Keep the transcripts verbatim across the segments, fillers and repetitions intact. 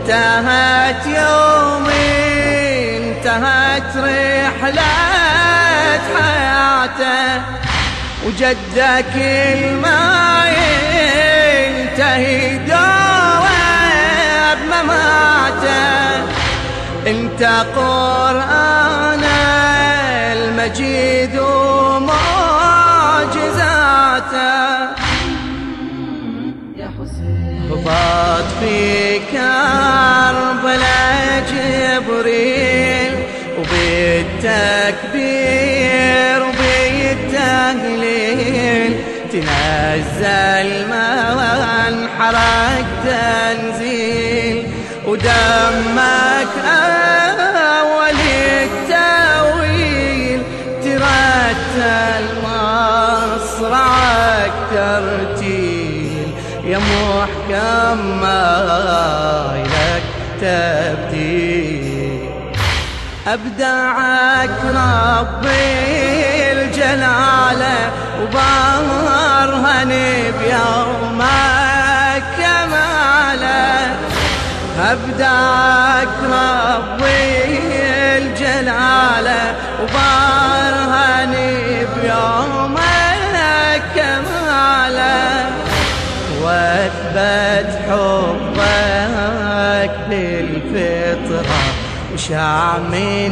وانتهت يومي انتهت رحلة حياته، وجده كل ما ينتهي دوره بمماته. انت قرآن المجيد ومعجزاته، هبط في كربلاء جبريل وبالتكبير وبالتهليل تنزل منحرك تنزيل، ودمك أول التأويل ترتل مصرعك ترتيل، يا محكم ما لك تبديل. أبدعك ربي الجلالة وبرهن بيومك كماله، أبدعك ربي الجلالة وبرهن بيومك كماله، واثبت حبك بالفطرة وشع من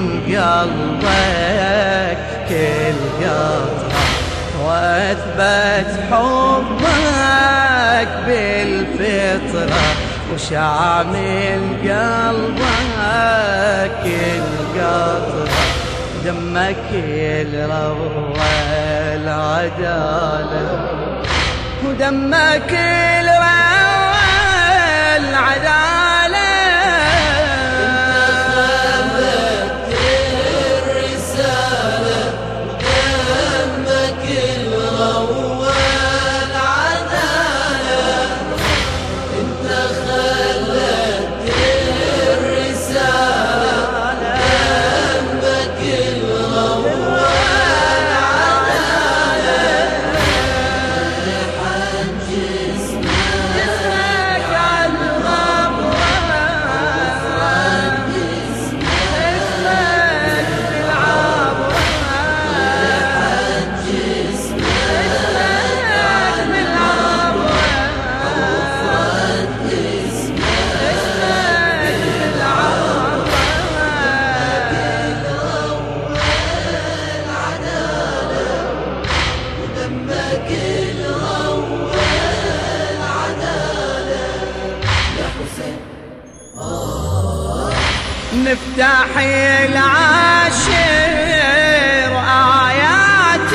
قلبك كل قطرة، واثبت حبك بالفطرة وشع من قلبك كل قطرة، دمك الروى العدالة ودمك الروى العدالة. نفتح العاشر آيات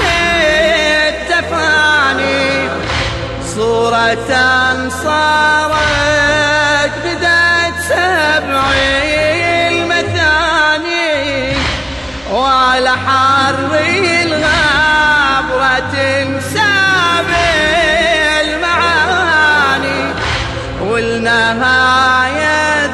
التفاني، صورة صارت بدأت سبعي المثاني، وعلى حر الغابرة تنساب المعاني، والنهاية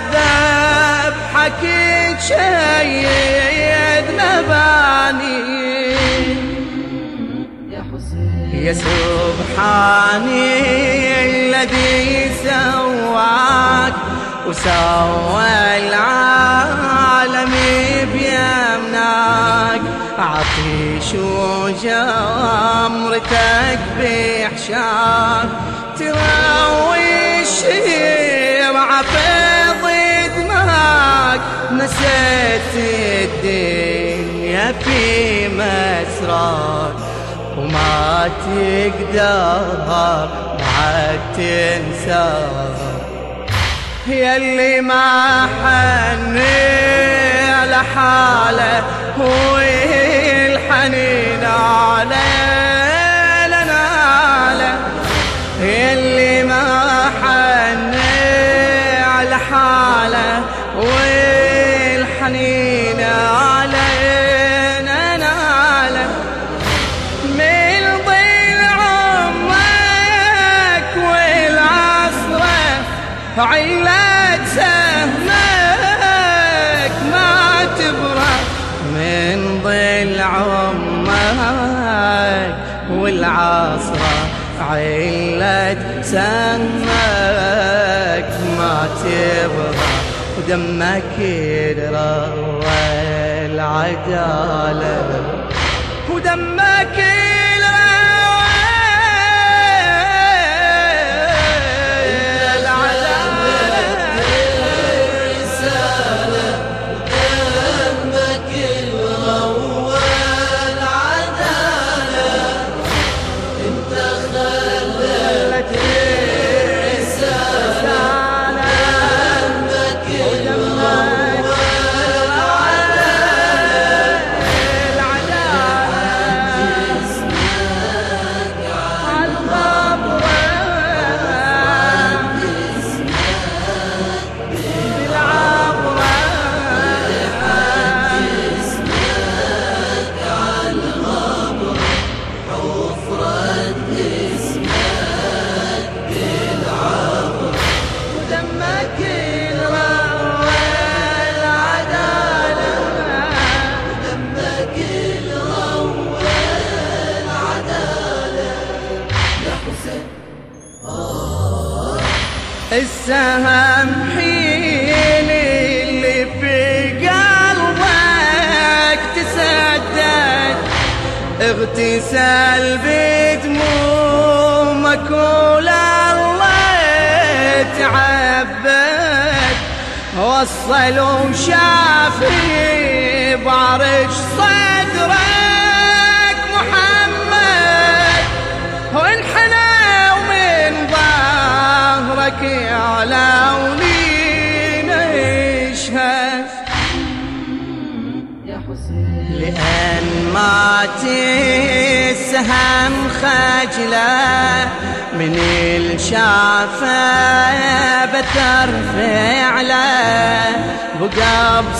حكيت شيد مباني. يا حسين يا سبحاني الذي سواك وسوى العالم بيمناك، عطيش وجمرتك بحشاك تروي الشرع فيض دماك، نسيت الدنيا في مسراك وما تقدر بعد تنساك، ياللي ما حني على حاله هو الحنين عليه لناله، ياللي ما حني على حاله والحنين علينا ناله، من ضل عمرك والعصره علة سهمك ما تبرى، من ضل عمرك والعصره علة سهمك ما تبرى، ودمك الروى العدالة، ودمك السهم حين اللي في قلبك تسدد، اغتسل بدمومك ولله تعبد، وصل وشافي بعرش صدرك محمد، وانحنى ومن ظهرك على ولينا يشهد يا حسين، لأن مات السهم خجله من الشافة بترفع له، بقى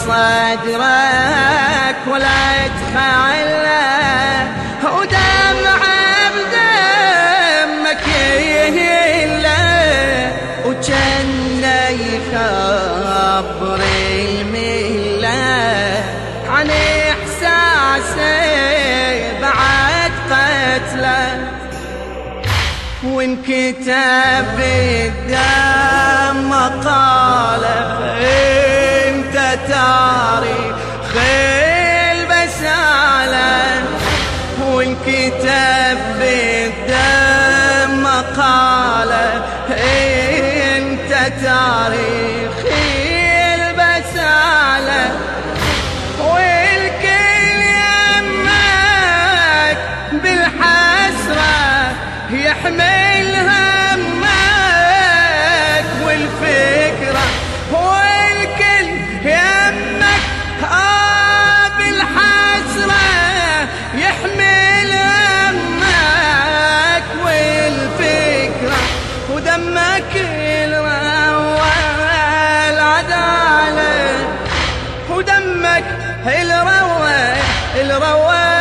بصدرك ولا تخله، ودمع بدمك يهله، وجنة يخبر الملة عن إحساسه بعد قتله، وانكتب بالدم مقاله انت تاريخ البسالة، وانكتب بالدم مقاله انت تاريخ البسالة، والكل يمك بالحسرة يحمل همك والفكرة، والكل يمك آه بالحسرة يحمل همك والفكرة، ودمك الروى العدالة، ودمك الروى الروى